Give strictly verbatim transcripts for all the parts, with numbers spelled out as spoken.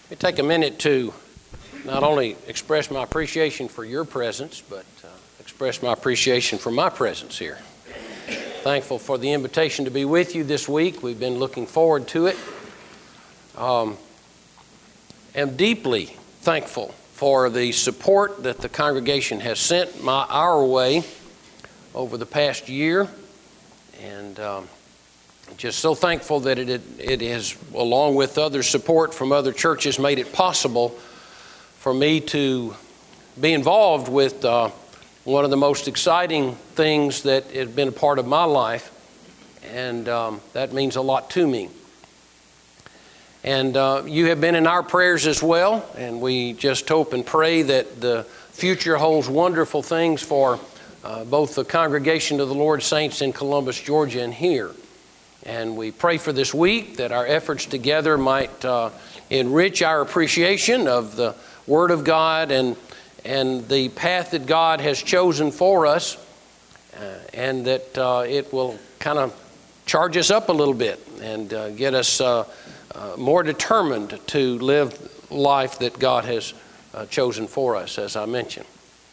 Let me take a minute to not only express my appreciation for your presence, but uh, express my appreciation for my presence here. Thankful for the invitation to be with you this week. We've been looking forward to it. Um, am deeply thankful for the support that the congregation has sent my our way over the past year, and um, just so thankful that it, it has, along with other support from other churches, made it possible for me to be involved with uh, one of the most exciting things that has been a part of my life, and um, that means a lot to me. And uh, you have been in our prayers as well, and we just hope and pray that the future holds wonderful things for uh, both the congregation of the Lord's Saints in Columbus, Georgia, and here. And we pray for this week that our efforts together might uh, enrich our appreciation of the Word of God and and the path that God has chosen for us, uh, and that uh, it will kind of charge us up a little bit and uh, get us uh, uh, more determined to live life that God has uh, chosen for us, as I mentioned.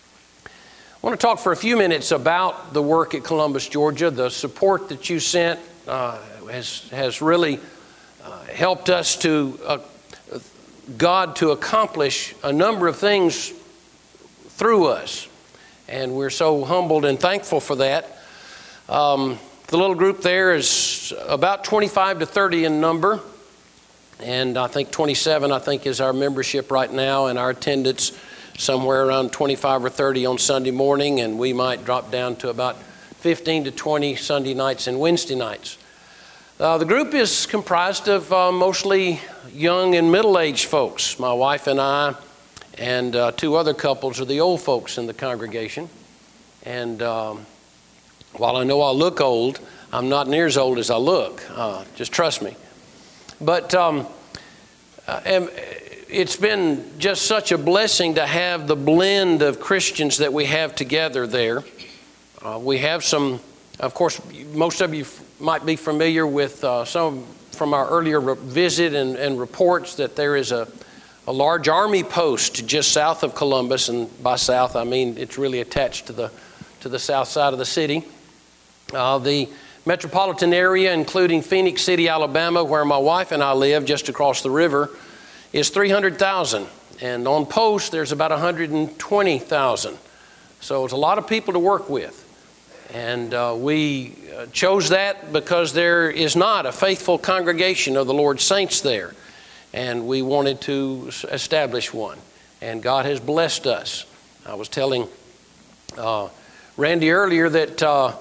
I want to talk for a few minutes about the work at Columbus, Georgia. The support that you sent uh, has, has really uh, helped us to, uh, God to accomplish a number of things through us, and we're so humbled and thankful for that. Um, the little group there is about twenty-five to thirty in number, and I think twenty-seven I think is our membership right now, and our attendance somewhere around twenty-five or thirty on Sunday morning, and we might drop down to about fifteen to twenty Sunday nights and Wednesday nights. Uh, the group is comprised of uh, mostly young and middle-aged folks. My wife and I and uh, two other couples are the old folks in the congregation. And um, while I know I look old, I'm not near as old as I look. Uh, just trust me. But um, and it's been just such a blessing to have the blend of Christians that we have together there. Uh, we have some, of course, most of you might be familiar with uh, some from our earlier re- visit and, and reports that there is a A large army post just south of Columbus, and by south I mean it's really attached to the to the south side of the city. Uh, the metropolitan area, including Phoenix City, Alabama, where my wife and I live, just across the river, is three hundred thousand, and on post there's about one hundred twenty thousand. So it's a lot of people to work with, and uh, we chose that because there is not a faithful congregation of the Lord's saints there. And we wanted to establish one. And God has blessed us. I was telling uh, Randy earlier that uh,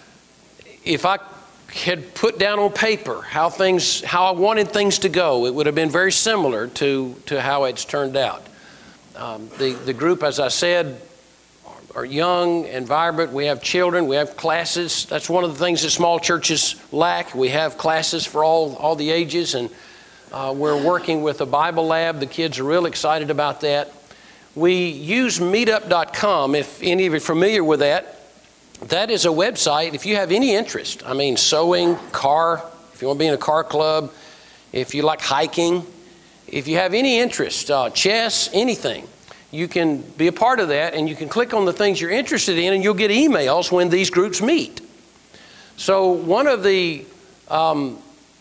if I had put down on paper how things, how I wanted things to go, it would have been very similar to, to how it's turned out. Um, the, the group, as I said, are young and vibrant. We have children. We have classes. That's one of the things that small churches lack. We have classes for all, all the ages, and Uh, we're working with a Bible lab. The kids are real excited about that. We use meetup dot com, if any of you are familiar with that. That is a website, if you have any interest, I mean sewing, car, if you want to be in a car club, if you like hiking, if you have any interest, uh, chess, anything, you can be a part of that, and you can click on the things you're interested in, and you'll get emails when these groups meet. So one of the um,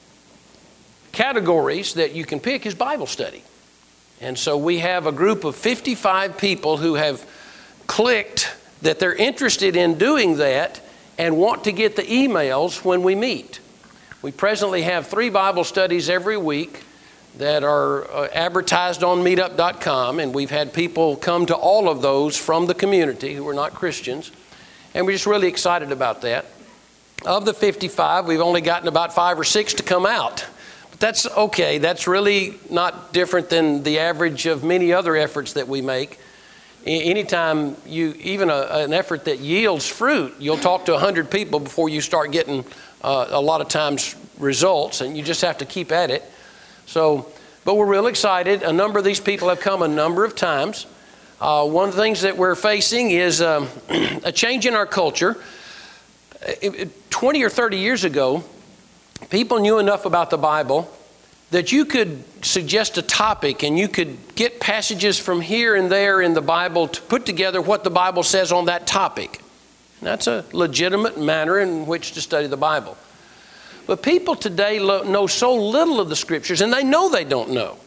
categories that you can pick is Bible study. And so we have a group of fifty-five people who have clicked that they're interested in doing that and want to get the emails when we meet. We presently have three Bible studies every week that are uh, advertised on meetup dot com, and we've had people come to all of those from the community who are not Christians, and we're just really excited about that. Of the fifty-five, we've only gotten about five or six to come out. That's okay. That's really not different than the average of many other efforts that we make. Anytime you, even a, an effort that yields fruit, you'll talk to one hundred people before you start getting uh, a lot of times results, and you just have to keep at it. So, but we're real excited. A number of these people have come a number of times. Uh, one of the things that we're facing is um, a change in our culture. twenty or thirty years ago, people knew enough about the Bible that you could suggest a topic and you could get passages from here and there in the Bible to put together what the Bible says on that topic. And that's a legitimate manner in which to study the Bible. But people today know so little of the Scriptures, and they know they don't know,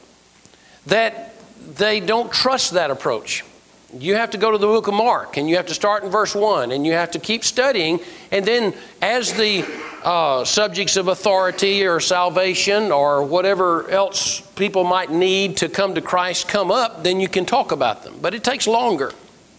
that they don't trust that approach. You have to go to the book of Mark, and you have to start in verse one, and you have to keep studying, and then as the uh, subjects of authority or salvation or whatever else people might need to come to Christ come up, then you can talk about them. But it takes longer.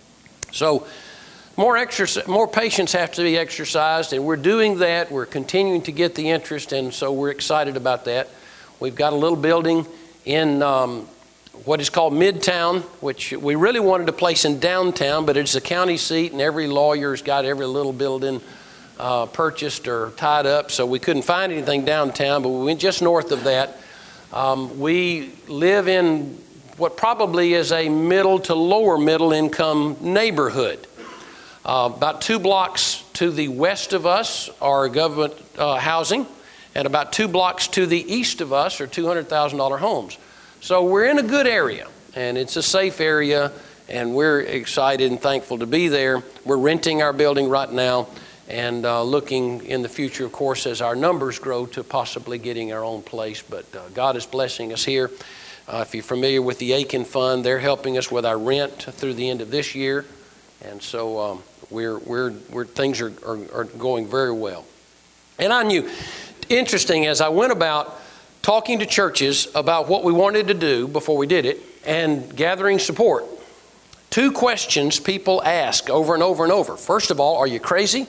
So more exercise, more patience have to be exercised, and we're doing that. We're continuing to get the interest, and so we're excited about that. We've got a little building in um, what is called Midtown, which we really wanted to place in downtown, but it's a county seat, and every lawyer's got every little building uh, purchased or tied up, so we couldn't find anything downtown, but we went just north of that. Um, we live in what probably is a middle to lower middle income neighborhood. Uh, about two blocks to the west of us are government uh, housing, and about two blocks to the east of us are two hundred thousand dollar homes. So we're in a good area, and it's a safe area, and we're excited and thankful to be there. We're renting our building right now and uh, looking in the future, of course, as our numbers grow to possibly getting our own place. But uh, God is blessing us here. Uh, if you're familiar with the Aiken Fund, they're helping us with our rent through the end of this year. And so um, we're, we're, we're, things are, are, are going very well. And I knew, interesting, as I went about talking to churches about what we wanted to do before we did it and gathering support, two questions people ask over and over and over. First of all, are you crazy?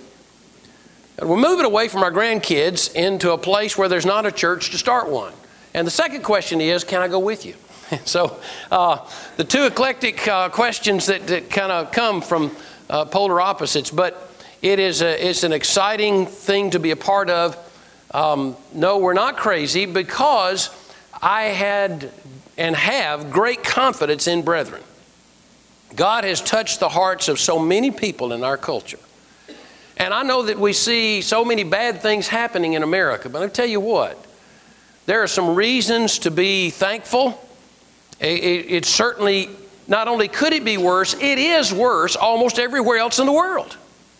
And we're moving away from our grandkids into a place where there's not a church to start one. And the second question is, can I go with you? So uh, the two eclectic uh, questions that, that kind of come from uh, polar opposites, but it is a, it's an exciting thing to be a part of. Um, no, we're not crazy, because I had and have great confidence in brethren. God has touched the hearts of so many people in our culture. And I know that we see so many bad things happening in America, but I'll tell you what, there are some reasons to be thankful. It, it, it certainly, not only could it be worse, it is worse almost everywhere else in the world.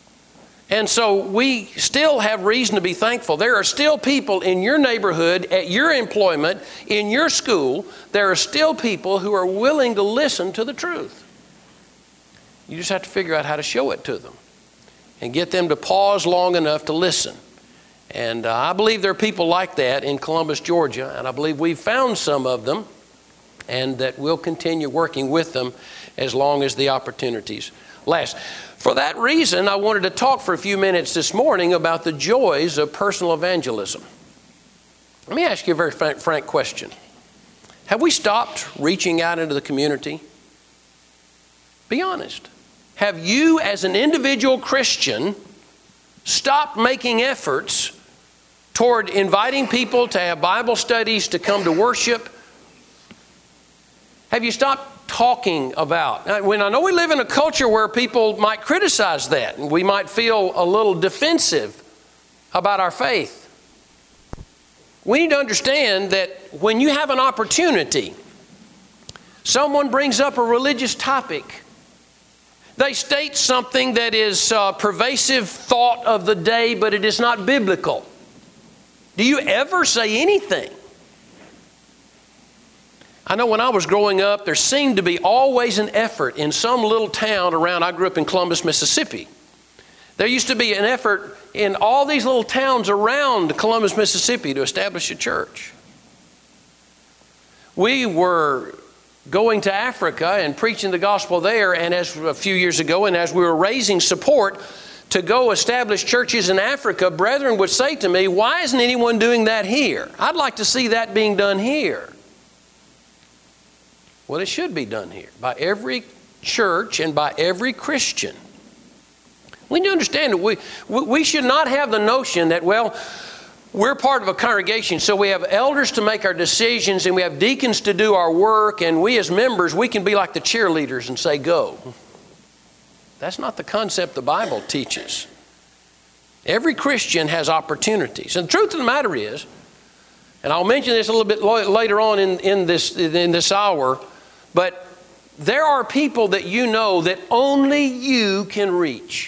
And so we still have reason to be thankful. There are still people in your neighborhood, at your employment, in your school, there are still people who are willing to listen to the truth. You just have to figure out how to show it to them and get them to pause long enough to listen. And uh, I believe there are people like that in Columbus, Georgia, and I believe we've found some of them, and that we'll continue working with them as long as the opportunities last. For that reason, I wanted to talk for a few minutes this morning about the joys of personal evangelism. Let me ask you a very frank, frank question. Have we stopped reaching out into the community? Be honest. Have you, as an individual Christian, stopped making efforts toward inviting people to have Bible studies, to come to worship? Have you stopped talking about? When I know we live in a culture where people might criticize that, and we might feel a little defensive about our faith. We need to understand that when you have an opportunity, someone brings up a religious topic, they state something that is a pervasive thought of the day, but it is not biblical. Do you ever say anything? I know when I was growing up, there seemed to be always an effort in some little town around. I grew up in Columbus, Mississippi. There used to be an effort in all these little towns around Columbus, Mississippi to establish a church. We were going to Africa and preaching the gospel there, and as a few years ago, and as we were raising support to go establish churches in Africa, brethren would say to me, why isn't anyone doing that here? I'd like to see that being done here. Well, it should be done here by every church and by every Christian. We need to understand that we, we should not have the notion that, well, we're part of a congregation, so we have elders to make our decisions and we have deacons to do our work, and we as members, we can be like the cheerleaders and say, go. That's not the concept the Bible teaches. Every Christian has opportunities. And the truth of the matter is, And I'll mention this a little bit later on in, in, this, in this hour, but there are people that you know that only you can reach.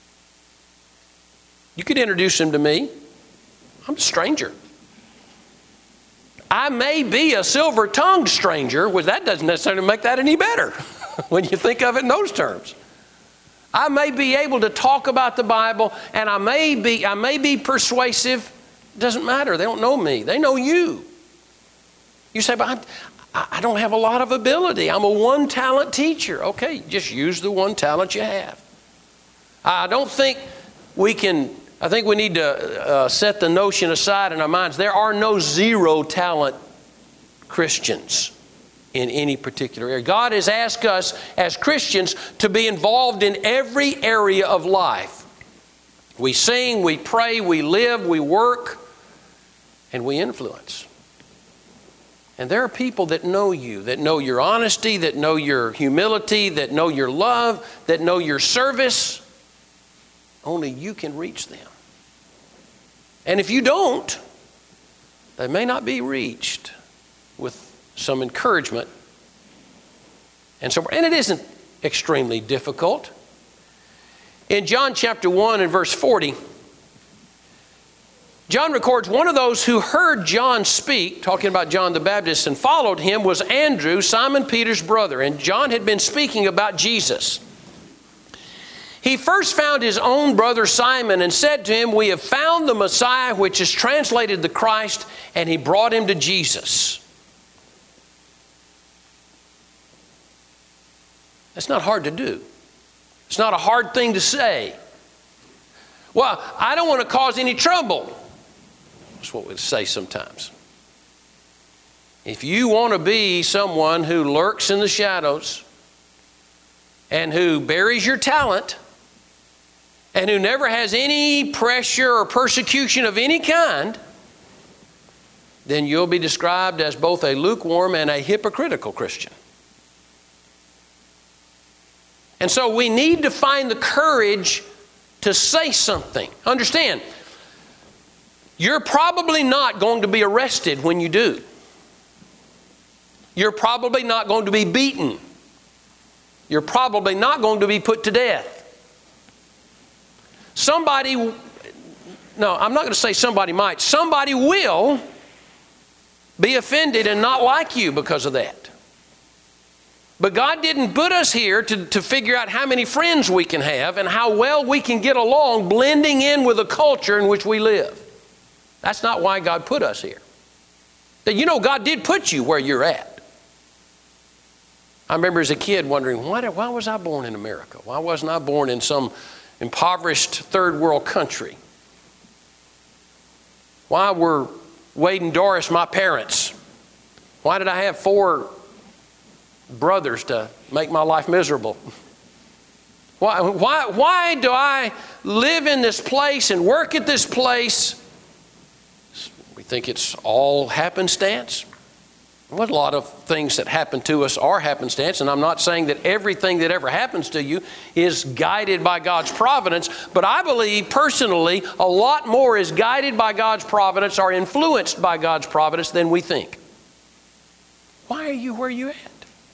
You could introduce them to me. I'm a stranger. I may be a silver-tongued stranger, which that doesn't necessarily make that any better when you think of it in those terms. I may be able to talk about the Bible, and I may be, I may be persuasive. It doesn't matter. They don't know me. They know you. You say, but I, I don't have a lot of ability. I'm a one-talent teacher. Okay, just use the one talent you have. I don't think we can, I think we need to uh, set the notion aside in our minds. There are no zero-talent Christians in any particular area. God has asked us as Christians to be involved in every area of life. We sing, we pray, we live, we work, and we influence. And there are people that know you, that know your honesty, that know your humility, that know your love, that know your service. Only you can reach them. And if you don't, they may not be reached with some encouragement. And so, and it isn't extremely difficult. In John chapter one and verse forty, John records one of those who heard John speak, talking about John the Baptist, and followed him was Andrew, Simon Peter's brother. And John had been speaking about Jesus. He first found his own brother Simon and said to him, "We have found the Messiah," which is translated the Christ, and he brought him to Jesus. That's not hard to do. It's not a hard thing to say. Well, I don't want to cause any trouble. That's what we say sometimes. If you want to be someone who lurks in the shadows and who buries your talent and who never has any pressure or persecution of any kind, then you'll be described as both a lukewarm and a hypocritical Christian. And so we need to find the courage to say something. Understand, you're probably not going to be arrested when you do. You're probably not going to be beaten. You're probably not going to be put to death. Somebody, no, I'm not going to say somebody might. Somebody will be offended and not like you because of that. But God didn't put us here to, to figure out how many friends we can have and how well we can get along blending in with the culture in which we live. That's not why God put us here. You know, God did put you where you're at. I remember as a kid wondering, why, why was I born in America? Why wasn't I born in some impoverished third world country? Why were Wade and Doris my parents? Why did I have four brothers to make my life miserable? Why, why, why do I live in this place and work at this place? We think it's all happenstance. Well, a lot of things that happen to us are happenstance, and I'm not saying that everything that ever happens to you is guided by God's providence, but I believe personally a lot more is guided by God's providence or influenced by God's providence than we think. Why are you where you're at?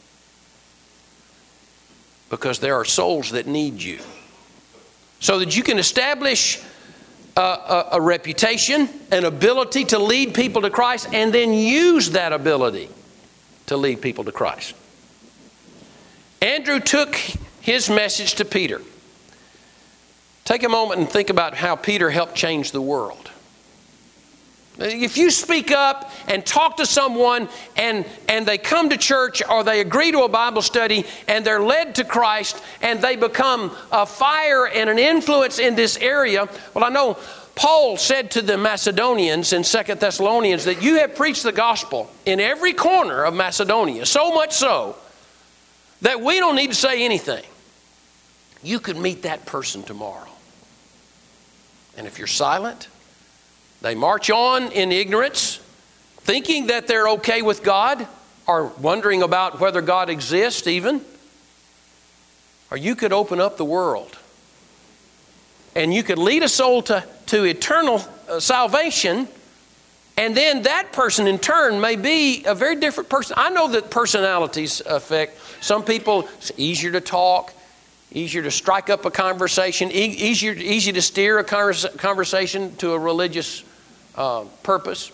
Because there are souls that need you. So that you can establish a, a, a reputation, an ability to lead people to Christ, and then use that ability to lead people to Christ. Andrew took his message to Peter. Take a moment and think about how Peter helped change the world. If you speak up and talk to someone and, and they come to church or they agree to a Bible study and they're led to Christ and they become a fire and an influence in this area, well, I know Paul said to the Macedonians in Second Thessalonians that you have preached the gospel in every corner of Macedonia, so much so that we don't need to say anything. You could meet that person tomorrow. And if you're silent, they march on in ignorance, thinking that they're okay with God, or wondering about whether God exists even. Or you could open up the world. And you could lead a soul to, to eternal salvation And then that person in turn may be a very different person. I know that personalities affect some people. It's easier to talk, easier to strike up a conversation, e- easier, easy to steer a conversation to a religious uh, purpose.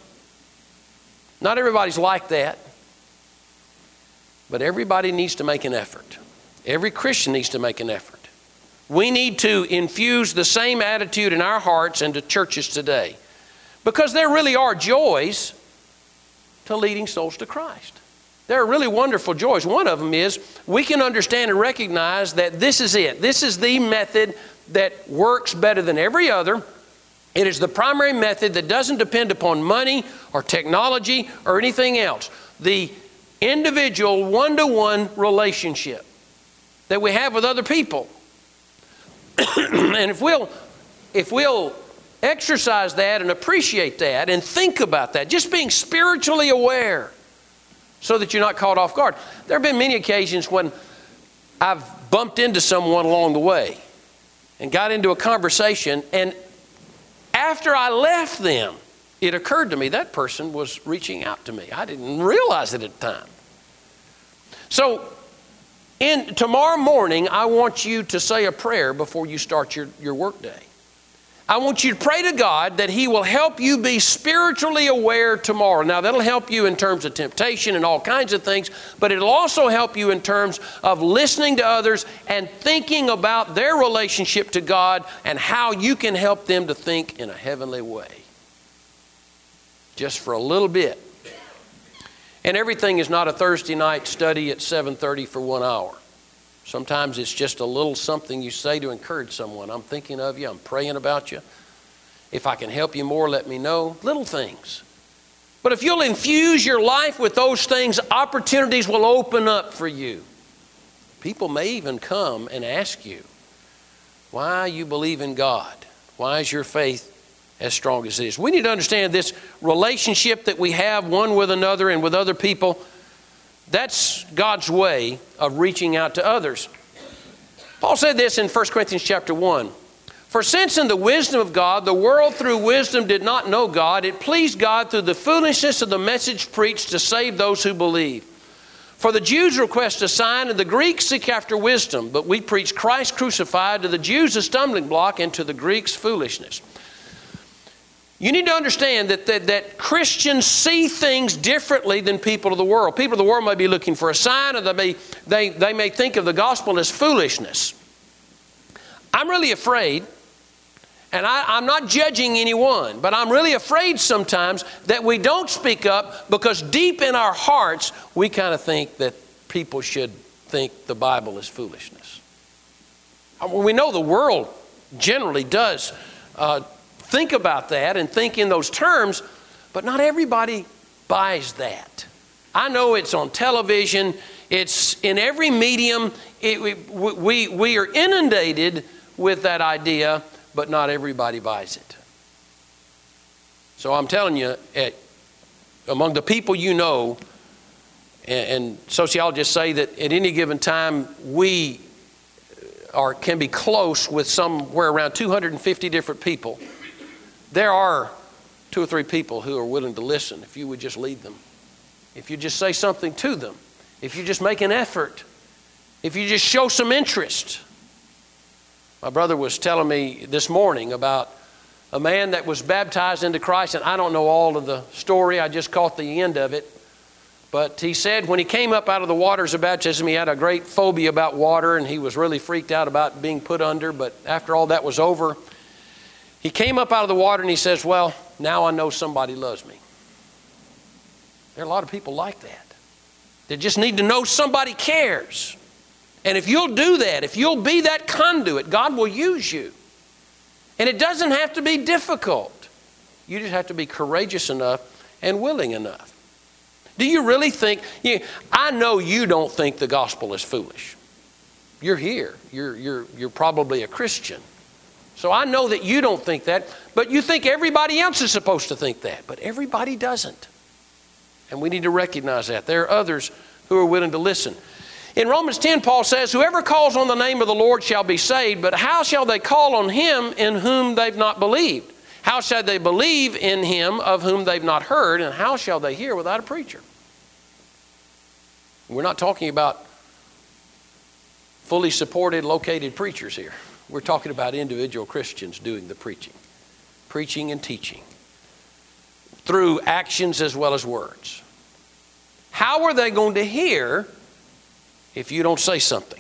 Not everybody's like that. But everybody needs to make an effort. Every Christian needs to make an effort. We need to infuse the same attitude in our hearts and to churches today. Because there really are joys to leading souls to Christ. There are really wonderful joys. One of them is we can understand and recognize that this is it. This is the method that works better than every other. It is the primary method that doesn't depend upon money or technology or anything else. The individual one-to-one relationship that we have with other people. And if we'll, if we'll exercise that and appreciate that and think about that, just being spiritually aware so that you're not caught off guard. There have been many occasions when I've bumped into someone along the way and got into a conversation, and after I left them, it occurred to me that person was reaching out to me. I didn't realize it at the time. So, in tomorrow morning, I want you to say a prayer before you start your, your work day. I want you to pray to God that He will help you be spiritually aware tomorrow. Now, that'll help you in terms of temptation and all kinds of things, but it'll also help you in terms of listening to others and thinking about their relationship to God and how you can help them to think in a heavenly way. Just for a little bit. And everything is not a Thursday night study at seven thirty for one hour. Sometimes it's just a little something you say to encourage someone. I'm thinking of you. I'm praying about you. If I can help you more, let me know. Little things. But if you'll infuse your life with those things, opportunities will open up for you. People may even come and ask you why you believe in God. Why is your faith as strong as it is? We need to understand this relationship that we have one with another and with other people. That's God's way of reaching out to others. Paul said this in First Corinthians chapter one. For since in the wisdom of God, the world through wisdom did not know God, it pleased God through the foolishness of the message preached to save those who believe. For the Jews request a sign and the Greeks seek after wisdom, but we preach Christ crucified, to the Jews a stumbling block and to the Greeks foolishness. You need to understand that, that, that Christians see things differently than people of the world. People of the world may be looking for a sign, or they may, they, they may think of the gospel as foolishness. I'm really afraid, and I, I'm not judging anyone, but I'm really afraid sometimes that we don't speak up because deep in our hearts, we kind of think that people should think the Bible is foolishness. I mean, we know the world generally does uh, think about that and think in those terms, but not everybody buys that. I know it's on television, it's in every medium. It, we, we, we are inundated with that idea, but not everybody buys it. So I'm telling you, at, among the people you know, and, and sociologists say that at any given time we are, can be close with somewhere around two hundred fifty different people. There are two or three people who are willing to listen if you would just lead them. If you just say something to them. If you just make an effort. If you just show some interest. My brother was telling me this morning about a man that was baptized into Christ, and I don't know all of the story. I just caught the end of it. But he said when he came up out of the waters of baptism, he had a great phobia about water, and he was really freaked out about being put under. But after all that was over, he came up out of the water and he says, well, now I know somebody loves me. There are a lot of people like that. They just need to know somebody cares. And if you'll do that, if you'll be that conduit, God will use you. And it doesn't have to be difficult. You just have to be courageous enough and willing enough. Do you really think, you, I know you don't think the gospel is foolish. You're here. You're, you're, you're probably a Christian. So I know that you don't think that, but you think everybody else is supposed to think that. But everybody doesn't. And we need to recognize that. There are others who are willing to listen. In Romans ten, Paul says, whoever calls on the name of the Lord shall be saved, but how shall they call on him in whom they've not believed? How shall they believe in him of whom they've not heard? And how shall they hear without a preacher? We're not talking about fully supported, located preachers here. We're talking about individual Christians doing the preaching. Preaching and teaching. Through actions as well as words. How are they going to hear if you don't say something?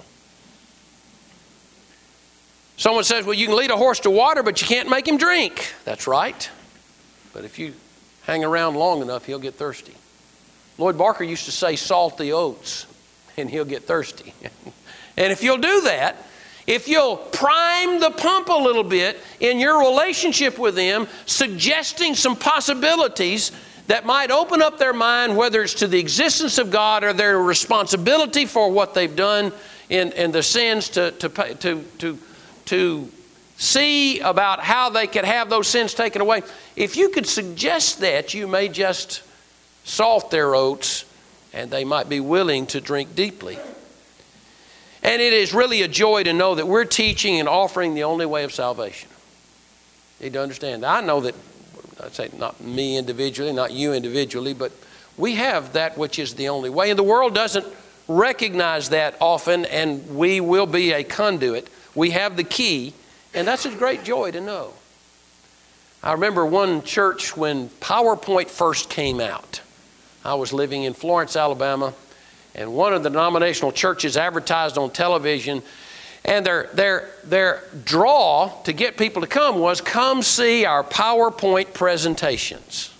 Someone says, well, you can lead a horse to water, but you can't make him drink. That's right. But if you hang around long enough, he'll get thirsty. Lloyd Barker used to say, salt the oats, and he'll get thirsty. And if you'll do that, if you'll prime the pump a little bit in your relationship with them, suggesting some possibilities that might open up their mind, whether it's to the existence of God or their responsibility for what they've done and, and the sins to, to, to, to, to see about how they could have those sins taken away. If you could suggest that, you may just salt their oats and they might be willing to drink deeply. And it is really a joy to know that we're teaching and offering the only way of salvation. You need to understand. I know that, I'd say not me individually, not you individually, but we have that which is the only way. And the world doesn't recognize that often, and we will be a conduit. We have the key, and that's a great joy to know. I remember one church when PowerPoint first came out. I was living in Florence, Alabama, and one of the denominational churches advertised on television, and their, their, their draw to get people to come was, come see our PowerPoint presentations.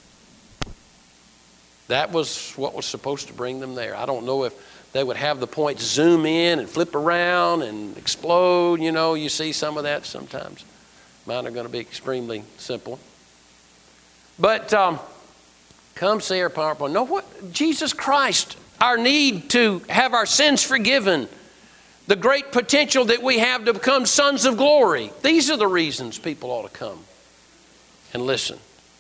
That was what was supposed to bring them there. I don't know if they would have the points zoom in and flip around and explode. You know, you see some of that sometimes. Mine are going to be extremely simple. But um, come see our PowerPoint. Know what? Jesus Christ, our need to have our sins forgiven, the great potential that we have to become sons of glory. These are the reasons people ought to come and listen.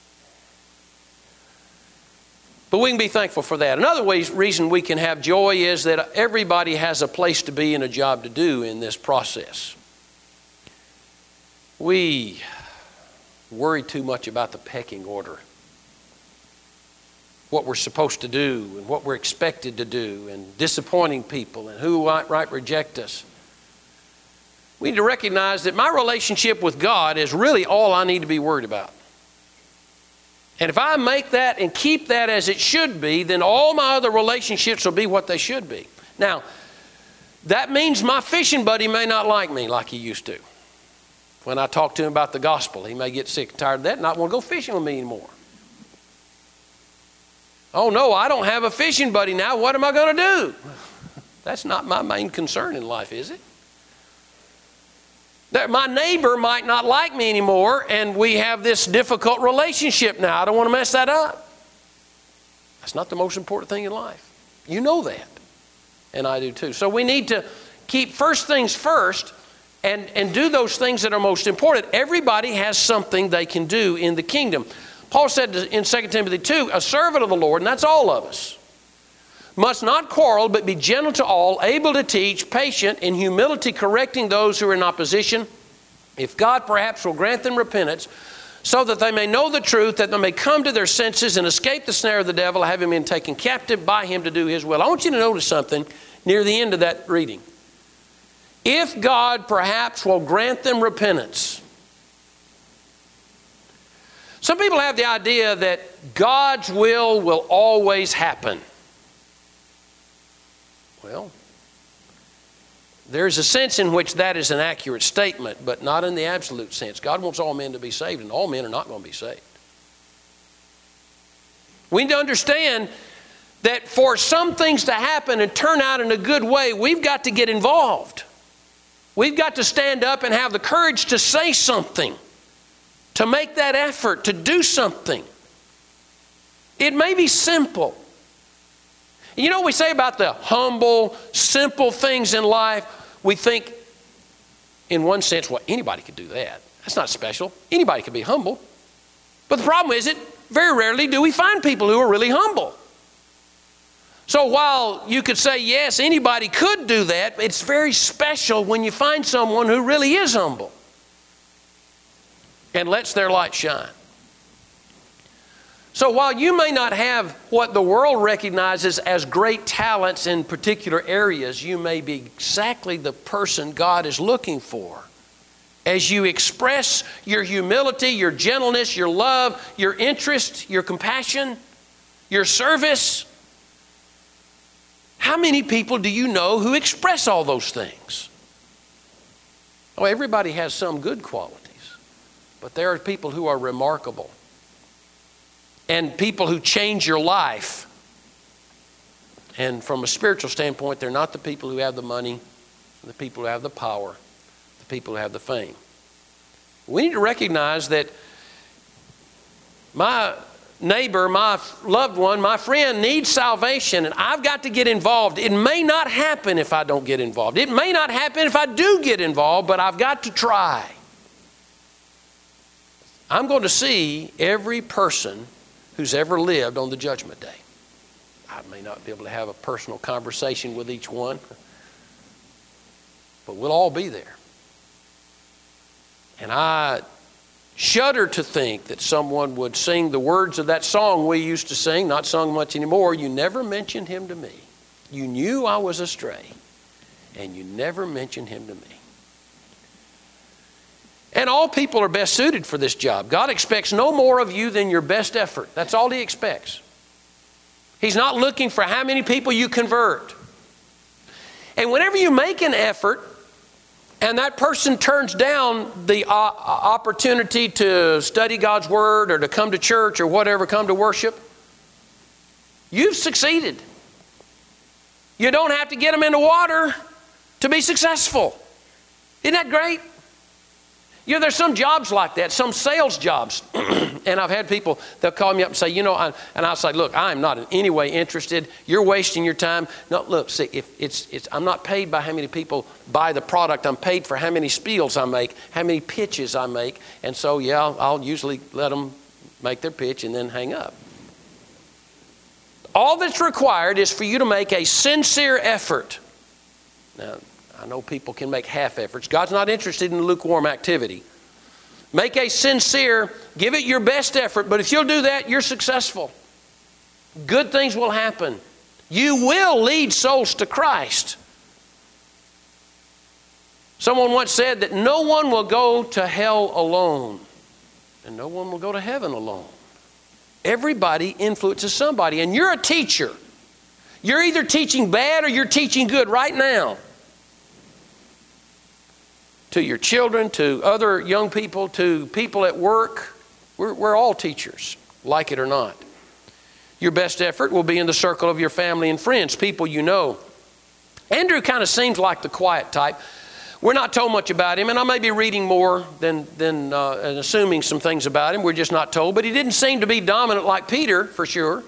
But we can be thankful for that. Another way, reason we can have joy is that everybody has a place to be and a job to do in this process. We worry too much about the pecking order. What we're supposed to do and what we're expected to do and disappointing people and who might right reject us. We need to recognize that my relationship with God is really all I need to be worried about. And if I make that and keep that as it should be, then all my other relationships will be what they should be. Now, that means my fishing buddy may not like me like he used to. When I talk to him about the gospel, he may get sick and tired of that and not want to go fishing with me anymore. Oh no, I don't have a fishing buddy now. What am I going to do? That's not my main concern in life, is it? That my neighbor might not like me anymore and we have this difficult relationship now. I don't want to mess that up. That's not the most important thing in life. You know that. And I do too. So we need to keep first things first and, and do those things that are most important. Everybody has something they can do in the kingdom. Paul said in Second Timothy two, a servant of the Lord, and that's all of us, must not quarrel, but be gentle to all, able to teach, patient, in humility correcting those who are in opposition, if God perhaps will grant them repentance, so that they may know the truth, that they may come to their senses and escape the snare of the devil, having been taken captive by him to do his will. I want you to notice something near the end of that reading. If God perhaps will grant them repentance. Some people have the idea that God's will will always happen. Well, there's a sense in which that is an accurate statement, but not in the absolute sense. God wants all men to be saved, and all men are not going to be saved. We need to understand that for some things to happen and turn out in a good way, we've got to get involved. We've got to stand up and have the courage to say something, to make that effort, to do something. It may be simple. You know what we say about the humble, simple things in life? We think, in one sense, well, anybody could do that. That's not special. Anybody can be humble. But the problem is that very rarely do we find people who are really humble. So while you could say, yes, anybody could do that, it's very special when you find someone who really is humble. and lets their light shine. So while you may not have what the world recognizes as great talents in particular areas, you may be exactly the person God is looking for. As you express your humility, your gentleness, your love, your interest, your compassion, your service. How many people do you know who express all those things? Oh, everybody has some good qualities, but there are people who are remarkable and people who change your life. And from a spiritual standpoint, they're not the people who have the money, the people who have the power, the people who have the fame. We need to recognize that my neighbor, my loved one, my friend needs salvation, and I've got to get involved. It may not happen if I don't get involved. It may not happen if I do get involved, but I've got to try. I'm going to see every person who's ever lived on the judgment day. I may not be able to have a personal conversation with each one, but we'll all be there. And I shudder to think that someone would sing the words of that song we used to sing, not sung much anymore. You never mentioned him to me. You knew I was astray, and you never mentioned him to me. And all people are best suited for this job. God expects no more of you than your best effort. That's all He expects. He's not looking for how many people you convert. And whenever you make an effort, and that person turns down the uh, opportunity to study God's Word or to come to church or whatever, come to worship, you've succeeded. You don't have to get them in the water to be successful. Isn't that great? You know, there's some jobs like that, some sales jobs. And I've had people, they'll call me up and say, you know, I, and I'll say, look, I'm not in any way interested. You're wasting your time. No, look, see, if it's, it's, I'm not paid by how many people buy the product. I'm paid for how many spiels I make, how many pitches I make. And so, yeah, I'll, I'll usually let them make their pitch and then hang up. All that's required is for you to make a sincere effort. Now, I know people can make half efforts. God's not interested in lukewarm activity. Make a sincere, give it your best effort, but if you'll do that, you're successful. Good things will happen. You will lead souls to Christ. Someone once said that no one will go to hell alone, and no one will go to heaven alone. Everybody influences somebody, and you're a teacher. You're either teaching bad or you're teaching good right now. To your children, to other young people, to people at work. We're, we're all teachers, like it or not. Your best effort will be in the circle of your family and friends, people you know. Andrew kind of seems like the quiet type. We're not told much about him, and I may be reading more than, than uh, and assuming some things about him. We're just not told. But he didn't seem to be dominant like Peter, for sure.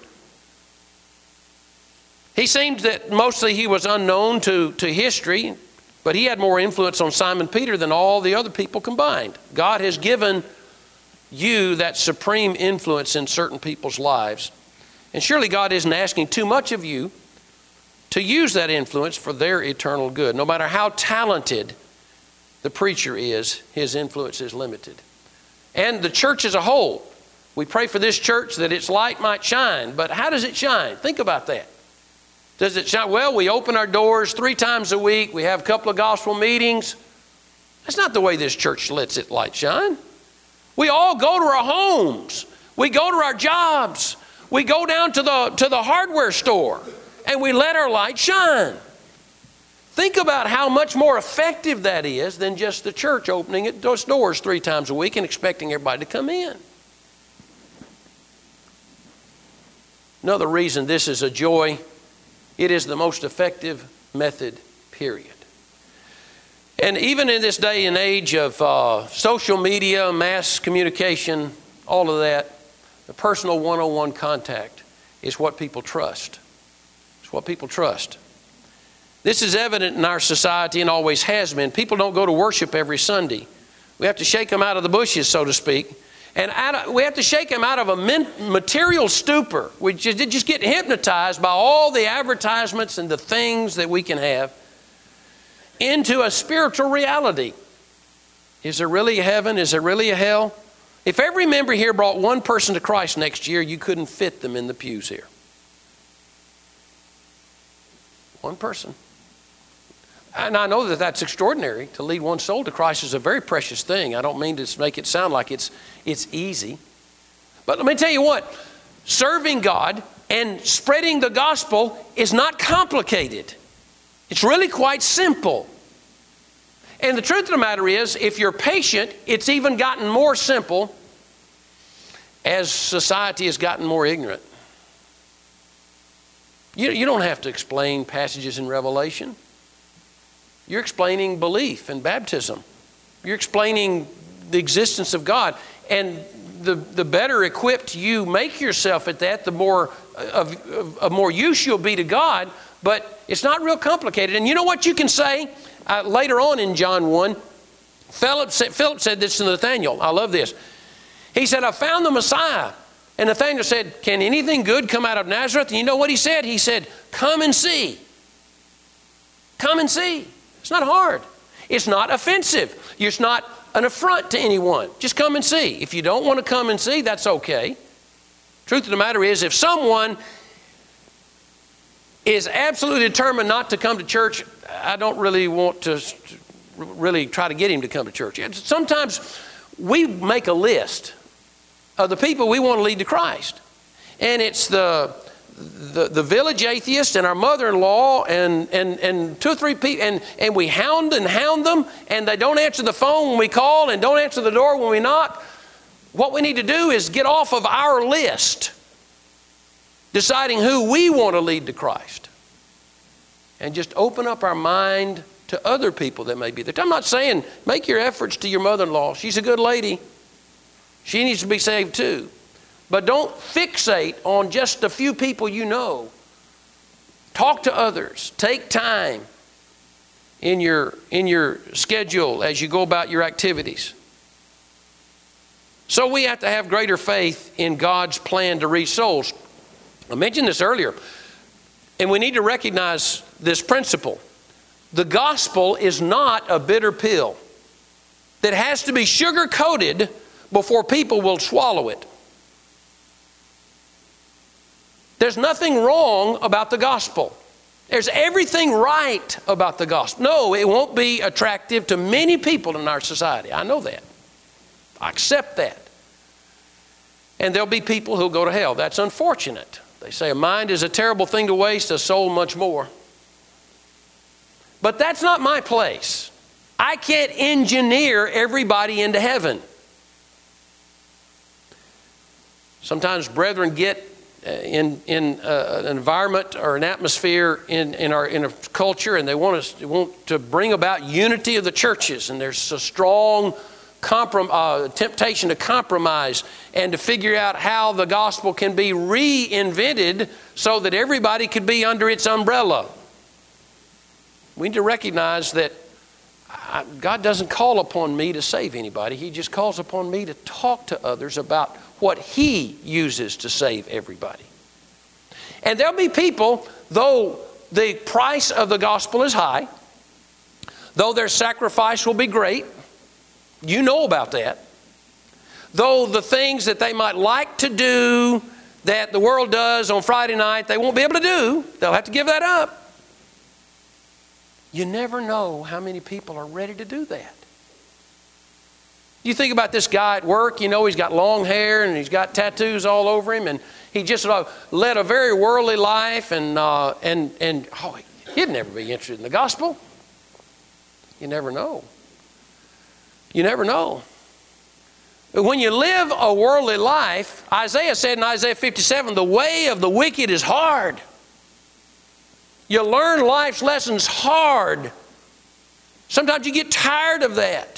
He seems that mostly he was unknown to, to history. But he had more influence on Simon Peter than all the other people combined. God has given you that supreme influence in certain people's lives. And surely God isn't asking too much of you to use that influence for their eternal good. No matter how talented the preacher is, his influence is limited. And the church as a whole. We pray for this church that its light might shine. But how does it shine? Think about that. Does it shine? Well, we open our doors three times a week. We have a couple of gospel meetings. That's not the way this church lets its light shine. We all go to our homes. We go to our jobs. We go down to the, to the hardware store and we let our light shine. Think about how much more effective that is than just the church opening its doors three times a week and expecting everybody to come in. Another reason this is a joy, it is the most effective method, period. And even in this day and age of uh, social media, mass communication, all of that, the personal one-on-one contact is what people trust. It's what people trust. This is evident in our society and always has been. People don't go to worship every Sunday. We have to shake them out of the bushes, so to speak. And out of, we have to shake them out of a men, material stupor. We just, just get hypnotized by all the advertisements and the things that we can have into a spiritual reality. Is there really a heaven? Is there really a hell? If every member here brought one person to Christ next year, you couldn't fit them in the pews here. One person. And I know that that's extraordinary. To lead one soul to Christ is a very precious thing. I don't mean to make it sound like it's, it's easy. But let me tell you what, serving God and spreading the gospel is not complicated. It's really quite simple. And the truth of the matter is, if you're patient, it's even gotten more simple as society has gotten more ignorant. You, you don't have to explain passages in Revelation. You're explaining belief and baptism. You're explaining the existence of God. And the, the better equipped you make yourself at that, the more of, of, of more use you'll be to God. But it's not real complicated. And you know what you can say? Uh, later on in John one, Philip said, Philip said this to Nathanael. I love this. He said, I found the Messiah. And Nathanael said, can anything good come out of Nazareth? And you know what he said? He said, come and see. Come and see. It's not hard. It's not offensive. It's not an affront to anyone. Just come and see. If you don't want to come and see, that's okay. Truth of the matter is, if someone is absolutely determined not to come to church, I don't really want to really try to get him to come to church. Sometimes we make a list of the people we want to lead to Christ. And it's the the, the village atheist and our mother-in-law and, and, and two or three people, and, and we hound and hound them, and they don't answer the phone when we call and don't answer the door when we knock. What we need to do is get off of our list, deciding who we want to lead to Christ, and just open up our mind to other people that may be there. I'm not saying make your efforts to your mother-in-law. She's a good lady. She needs to be saved too. But don't fixate on just a few people you know. Talk to others. Take time in your, in your schedule as you go about your activities. So we have to have greater faith in God's plan to reach souls. I mentioned this earlier, and we need to recognize this principle. The gospel is not a bitter pill that has to be sugar-coated before people will swallow it. There's nothing wrong about the gospel. There's everything right about the gospel. No, it won't be attractive to many people in our society. I know that. I accept that. And there'll be people who'll go to hell. That's unfortunate. They say a mind is a terrible thing to waste, a soul much more. But that's not my place. I can't engineer everybody into heaven. Sometimes brethren get in, in uh, an environment or an atmosphere in, in, our, in a culture, and they want, us, they want to bring about unity of the churches, and there's a strong comprom- uh, temptation to compromise and to figure out how the gospel can be reinvented so that everybody could be under its umbrella. We need to recognize that I, God doesn't call upon me to save anybody. He just calls upon me to talk to others about what He uses to save everybody. And there'll be people, though the price of the gospel is high, though their sacrifice will be great, you know about that, though the things that they might like to do that the world does on Friday night, they won't be able to do. They'll have to give that up. You never know how many people are ready to do that. You think about this guy at work, you know, he's got long hair and he's got tattoos all over him, and he just uh, led a very worldly life, and, uh, and, and oh, he'd never be interested in the gospel. You never know. You never know. When you live a worldly life, Isaiah said in Isaiah fifty-seven, the way of the wicked is hard. You learn life's lessons hard. Sometimes you get tired of that.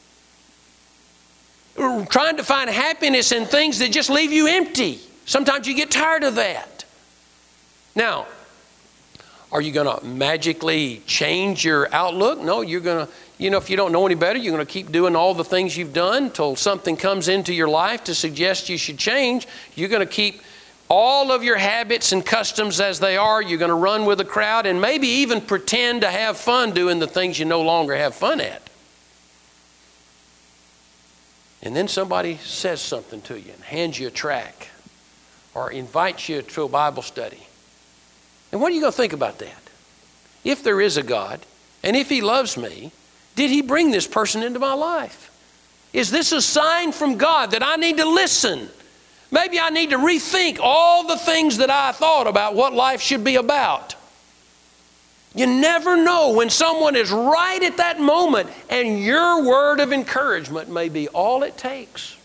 Trying to find happiness in things that just leave you empty. Sometimes you get tired of that. Now, are you going to magically change your outlook? No, you're going to, you know, if you don't know any better, you're going to keep doing all the things you've done until something comes into your life to suggest you should change. You're going to keep all of your habits and customs as they are. You're going to run with the crowd and maybe even pretend to have fun doing the things you no longer have fun at. And then somebody says something to you and hands you a tract or invites you to a Bible study. And what are you going to think about that? If there is a God, and if He loves me, did He bring this person into my life? Is this a sign from God that I need to listen? Maybe I need to rethink all the things that I thought about what life should be about. You never know when someone is right at that moment, and your word of encouragement may be all it takes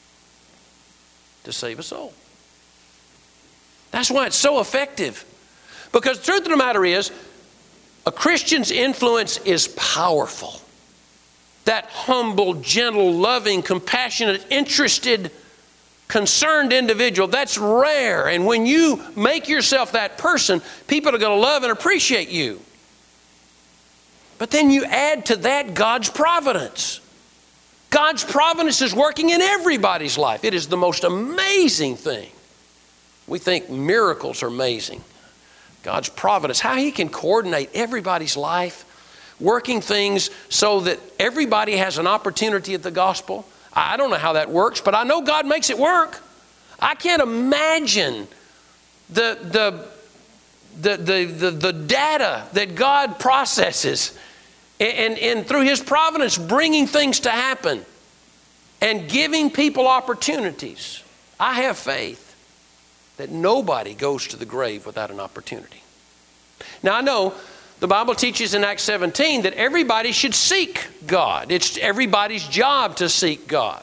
to save a soul. That's why it's so effective. Because the truth of the matter is, a Christian's influence is powerful. That humble, gentle, loving, compassionate, interested, concerned individual, that's rare. And when you make yourself that person, people are going to love and appreciate you. But then you add to that God's providence. God's providence is working in everybody's life. It is the most amazing thing. We think miracles are amazing. God's providence, how He can coordinate everybody's life, working things so that everybody has an opportunity at the gospel. I don't know how that works, but I know God makes it work. I can't imagine the, the, the, the, the, the data that God processes and, and through His providence bringing things to happen and giving people opportunities. I have faith that nobody goes to the grave without an opportunity. Now I know the Bible teaches in Acts seventeen that everybody should seek God. It's everybody's job to seek God.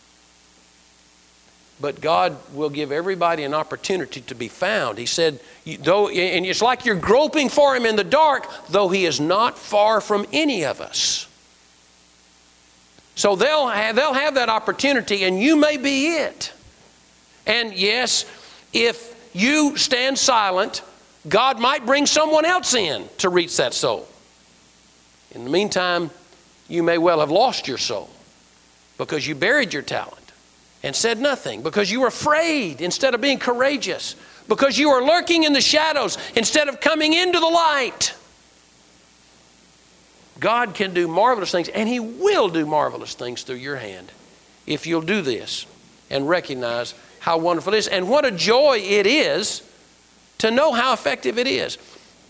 But God will give everybody an opportunity to be found. He said, though, and it's like you're groping for Him in the dark, though He is not far from any of us. So they'll have, they'll have that opportunity, and you may be it. And yes, if you stand silent, God might bring someone else in to reach that soul. In the meantime, you may well have lost your soul because you buried your talent and said nothing, because you were afraid instead of being courageous, because you were lurking in the shadows instead of coming into the light. God can do marvelous things, and He will do marvelous things through your hand if you'll do this and recognize how wonderful it is. And what a joy it is to know how effective it is.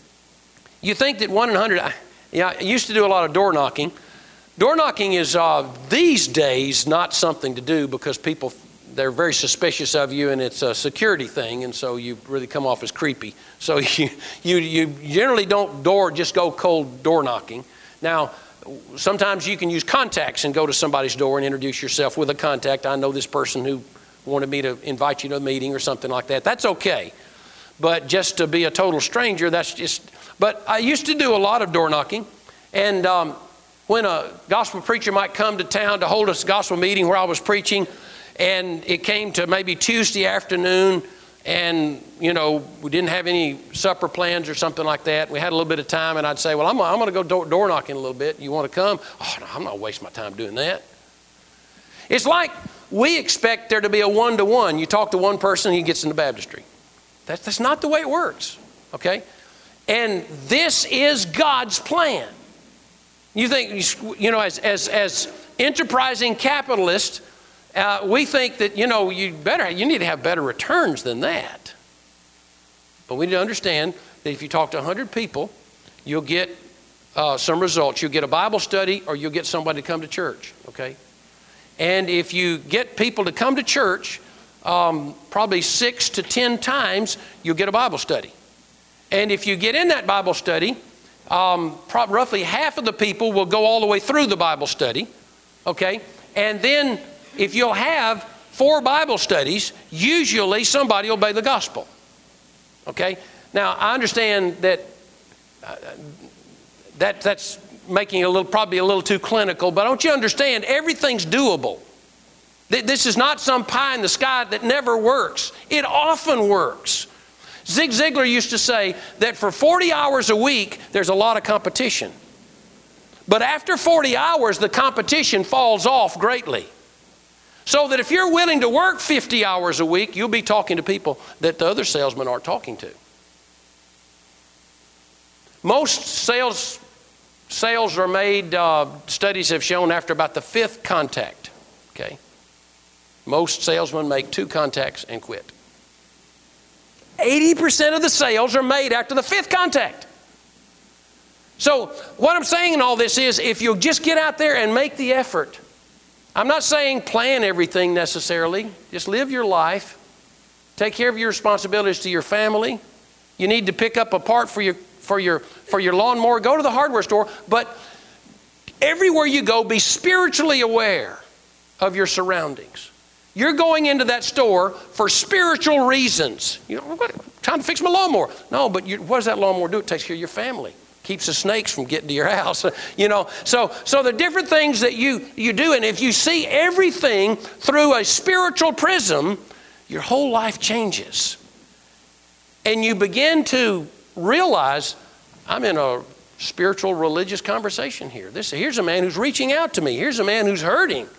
You think that one in a hundred, yeah, I used to do a lot of door knocking. Door knocking is uh, these days not something to do because people, they're very suspicious of you, and it's a security thing, and so you really come off as creepy. So you, you, you generally don't door, just go cold door knocking. Now, sometimes you can use contacts and go to somebody's door and introduce yourself with a contact. I know this person who wanted me to invite you to a meeting or something like that. That's okay. But just to be a total stranger, that's just... But I used to do a lot of door knocking. And um, when a gospel preacher might come to town to hold a gospel meeting where I was preaching, and it came to maybe Tuesday afternoon, and, you know, we didn't have any supper plans or something like that. We had a little bit of time, and I'd say, well, I'm, I'm going to go door, door knocking a little bit. You want to come? Oh, no, I'm not wasting my time doing that. It's like we expect there to be a one-to-one. You talk to one person, he gets in the baptistry. That's, that's not the way it works, okay? And this is God's plan. You think, you know, as, as, as enterprising capitalists, uh, we think that, you know, you better, you need to have better returns than that. But we need to understand that if you talk to one hundred people, you'll get uh, some results. You'll get a Bible study, or you'll get somebody to come to church, okay? And if you get people to come to church, um, probably six to ten times, you'll get a Bible study. And if you get in that Bible study, um, pro- roughly half of the people will go all the way through the Bible study, okay? And then if you'll have four Bible studies, usually somebody will obey the gospel, okay? Now, I understand that uh, that that's making it a little, probably a little too clinical, but don't you understand, everything's doable. This is not some pie in the sky that never works. It often works. Zig Ziglar used to say that for forty hours a week, there's a lot of competition. But after forty hours, the competition falls off greatly. So that if you're willing to work fifty hours a week, you'll be talking to people that the other salesmen aren't talking to. Most sales Sales are made, uh, studies have shown, after about the fifth contact, okay? Most salesmen make two contacts and quit. eighty percent of the sales are made after the fifth contact. So what I'm saying in all this is, if you'll just get out there and make the effort. I'm not saying plan everything necessarily. Just live your life. Take care of your responsibilities to your family. You need to pick up a part for your, for your, for your lawnmower. Go to the hardware store. But everywhere you go, be spiritually aware of your surroundings. You're going into that store for spiritual reasons. You know, what, trying to fix my lawnmower. No, but you, what does that lawnmower do? It takes care of your family. Keeps the snakes from getting to your house. You know, so so the different things that you, you do, and if you see everything through a spiritual prism, your whole life changes. And you begin to realize, I'm in a spiritual, religious conversation here. This, here's a man who's reaching out to me. Here's a man who's hurting.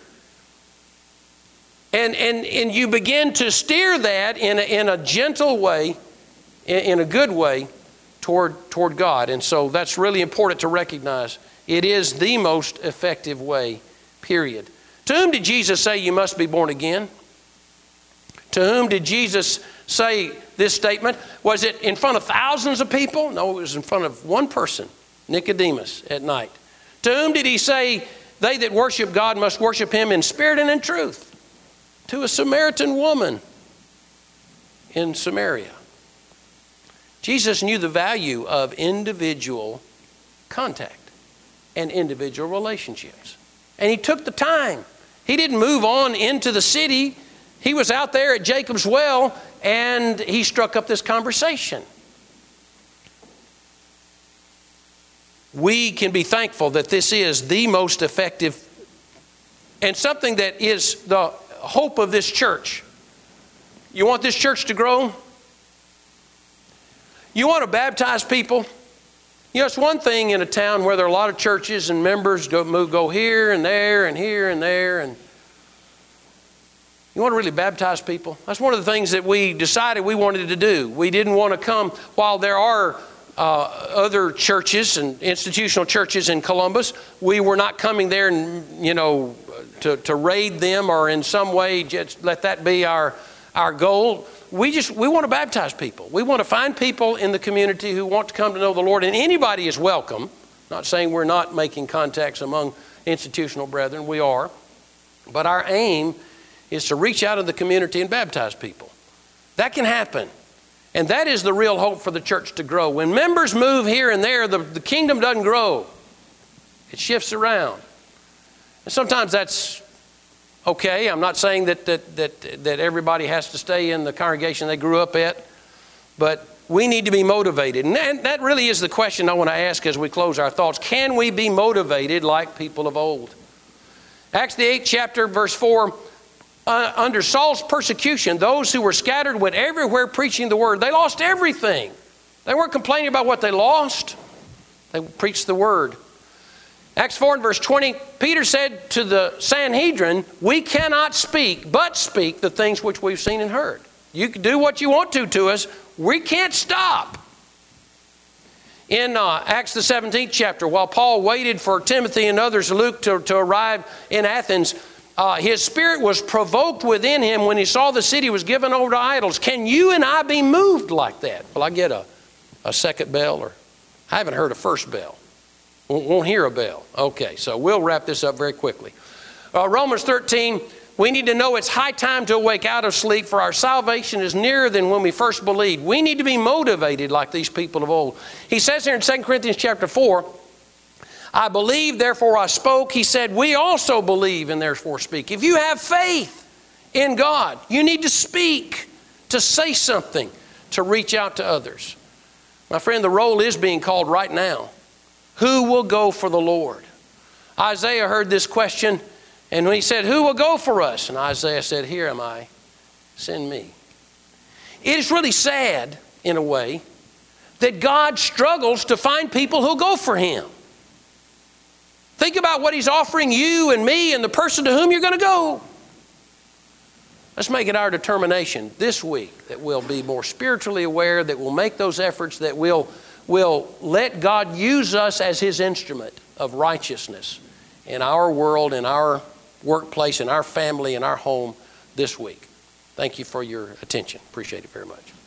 And, and, and you begin to steer that in a, in a gentle way, in, in a good way, toward, toward God. And so that's really important to recognize. It is the most effective way, period. To whom did Jesus say you must be born again? To whom did Jesus say this statement? Was it in front of thousands of people? No, it was in front of one person, Nicodemus, at night. To whom did he say, they that worship God must worship him in spirit and in truth? To a Samaritan woman in Samaria. Jesus knew the value of individual contact and individual relationships. And he took the time. He didn't move on into the city. He was out there at Jacob's well and he struck up this conversation. We can be thankful that this is the most effective and something that is the hope of this church. You want this church to grow? You want to baptize people? You know, it's one thing in a town where there are a lot of churches and members go, move, go here and there and here and there. And you want to really baptize people? That's one of the things that we decided we wanted to do. We didn't want to come, while there are uh, other churches and institutional churches in Columbus, we were not coming there and, you know, to, to raid them or in some way just let that be our, our goal. We just, we want to baptize people. We want to find people in the community who want to come to know the Lord, and anybody is welcome. Not saying we're not making contacts among institutional brethren, we are. But our aim is to reach out in the community and baptize people. That can happen. And that is the real hope for the church to grow. When members move here and there, the, the kingdom doesn't grow. It shifts around. And sometimes that's okay. I'm not saying that, that, that, that everybody has to stay in the congregation they grew up at, but we need to be motivated. And that, that really is the question I want to ask as we close our thoughts. Can we be motivated like people of old? Acts the eighth chapter, verse four, uh, under Saul's persecution, those who were scattered went everywhere preaching the word. They lost everything. They weren't complaining about what they lost. They preached the word. Acts four and verse twenty, Peter said to the Sanhedrin, we cannot speak, but speak the things which we've seen and heard. You can do what you want to to us. We can't stop. In uh, Acts the seventeenth chapter, while Paul waited for Timothy and others, Luke, to, to arrive in Athens, uh, his spirit was provoked within him when he saw the city was given over to idols. Can you and I be moved like that? Will I get a, a second bell? Or I haven't heard a first bell. Won't hear a bell. Okay, so we'll wrap this up very quickly. Uh, Romans thirteen, we need to know it's high time to awake out of sleep, for our salvation is nearer than when we first believed. We need to be motivated like these people of old. He says here in Second Corinthians chapter four, I believe, therefore I spoke. He said, we also believe and therefore speak. If you have faith in God, you need to speak, to say something, to reach out to others. My friend, the roll is being called right now. Who will go for the Lord? Isaiah heard this question, and when he said, who will go for us? And Isaiah said, here am I, send me. It is really sad, in a way, that God struggles to find people who'll go for him. Think about what he's offering you and me and the person to whom you're going to go. Let's make it our determination this week that we'll be more spiritually aware, that we'll make those efforts, that we'll will let God use us as his instrument of righteousness in our world, in our workplace, in our family, in our home, this week. Thank you for your attention. Appreciate it very much.